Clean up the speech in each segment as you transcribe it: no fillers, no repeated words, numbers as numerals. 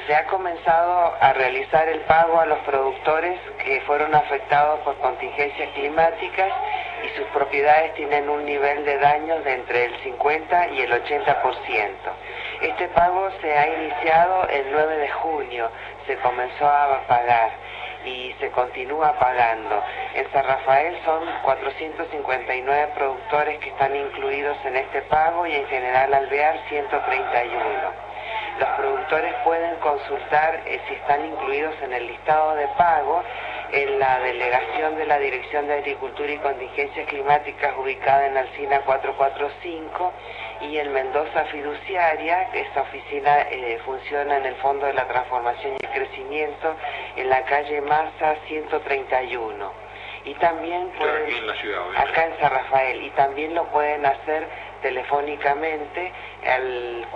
Se ha comenzado a realizar el pago a los productores que fueron afectados por contingencias climáticas y sus propiedades tienen un nivel de daños de entre el 50 y el 80%. Este pago se ha iniciado el 9 de junio, se comenzó a pagar y se continúa pagando. En San Rafael son 459 productores que están incluidos en este pago y en General Alvear 131. Los productores pueden consultar si están incluidos en el listado de pago en la delegación de la Dirección de Agricultura y Contingencias Climáticas ubicada en Alsina 445 y en Mendoza Fiduciaria, que esta oficina funciona en el Fondo de la Transformación y el Crecimiento en la calle Massa 131. Y también pueden, aquí en la ciudad, acá en San Rafael, y también lo pueden hacer telefónicamente al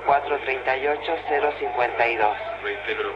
4438-052. Reitero.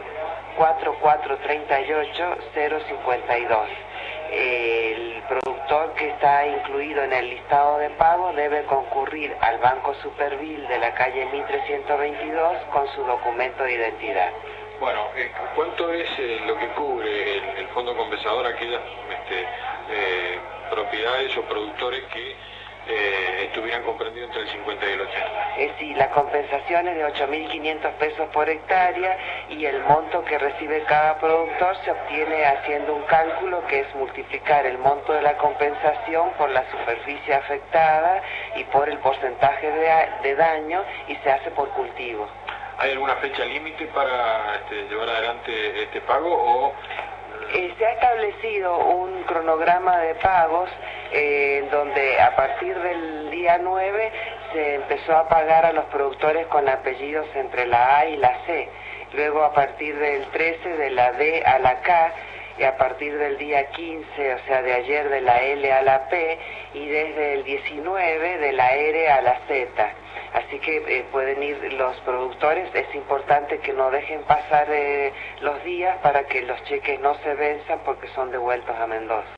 4438-052. El productor que está incluido en el listado de pago debe concurrir al Banco Supervil de la calle Mitre 122 con su documento de identidad. Bueno, ¿cuánto es lo que cubre el fondo compensador a aquellas propiedades o productores que estuvieran comprendidos entre el 50 y el 80? Sí, la compensación es de 8.500 pesos por hectárea y el monto que recibe cada productor se obtiene haciendo un cálculo que es multiplicar el monto de la compensación por la superficie afectada y por el porcentaje de daño y se hace por cultivo. ¿Hay alguna fecha límite para llevar adelante este pago o...? Se ha establecido un cronograma de pagos donde a partir del día 9 se empezó a pagar a los productores con apellidos entre la A y la C, luego a partir del 13 de la D a la K, y a partir del día 15, o sea de ayer, de la L a la P, y desde el 19 de la R a la Z. Así que pueden ir los productores, es importante que no dejen pasar los días para que los cheques no se venzan porque son devueltos a Mendoza.